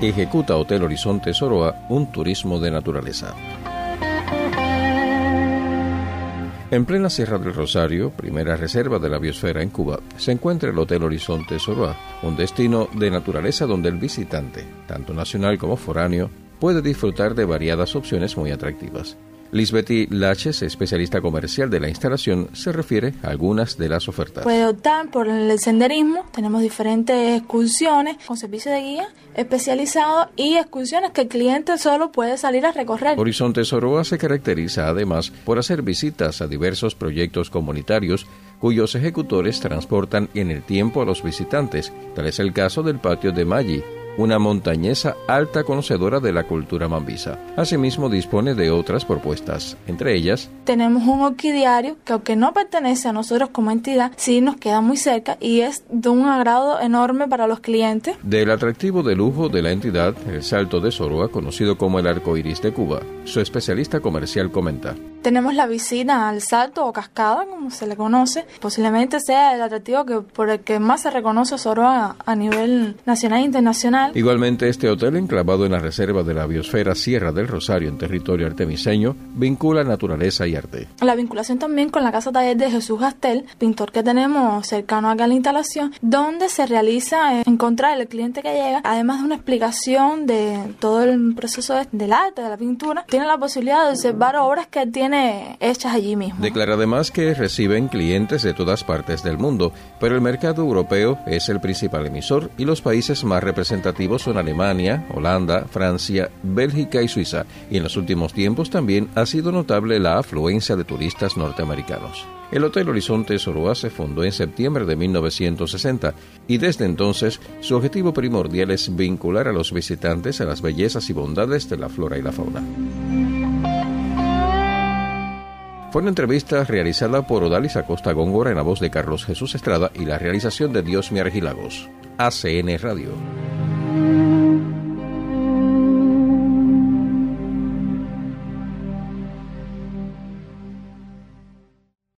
ejecuta Hotel Horizonte Soroa un turismo de naturaleza. En plena Sierra del Rosario, primera reserva de la biosfera en Cuba, se encuentra el Hotel Horizonte Soroa, un destino de naturaleza donde el visitante, tanto nacional como foráneo, puede disfrutar de variadas opciones muy atractivas. Lisbeth Laches, especialista comercial de la instalación, se refiere a algunas de las ofertas. Puede optar por el senderismo. Tenemos diferentes excursiones con servicio de guía especializado y excursiones que el cliente solo puede salir a recorrer. Horizonte Soroa se caracteriza además por hacer visitas a diversos proyectos comunitarios cuyos ejecutores transportan en el tiempo a los visitantes. Tal es el caso del Patio de Maggi, una montañesa alta conocedora de la cultura mambisa. Asimismo, dispone de otras propuestas. Entre ellas, tenemos un orquidiario que, aunque no pertenece a nosotros como entidad, sí nos queda muy cerca y es de un agrado enorme para los clientes. Del atractivo de lujo de la entidad, el Salto de Soroa, conocido como el Arco Iris de Cuba, su especialista comercial comenta: tenemos la visita al salto o cascada, como se le conoce. Posiblemente sea el atractivo por el que más se reconoce Soroa a nivel nacional e internacional. Igualmente, este hotel, enclavado en la reserva de la biosfera Sierra del Rosario en territorio artemiseño, vincula naturaleza y arte. La vinculación también con la Casa Taller de Jesús Gastel, pintor que tenemos cercano acá a la instalación, donde se realiza encontrar el cliente que llega, además de una explicación de todo el proceso del arte, de la pintura, tiene la posibilidad de observar obras que él tiene hechas allí mismo. Declara además que reciben clientes de todas partes del mundo, pero el mercado europeo es el principal emisor y los países más representativos son Alemania, Holanda, Francia, Bélgica y Suiza, y en los últimos tiempos también ha sido notable la afluencia de turistas norteamericanos. El Hotel Horizonte Soroa se fundó en septiembre de 1960 y desde entonces su objetivo primordial es vincular a los visitantes a las bellezas y bondades de la flora y la fauna. Fue una entrevista realizada por Odalis Acosta Góngora en la voz de Carlos Jesús Estrada y la realización de Diosmi Argilagos. ACN Radio.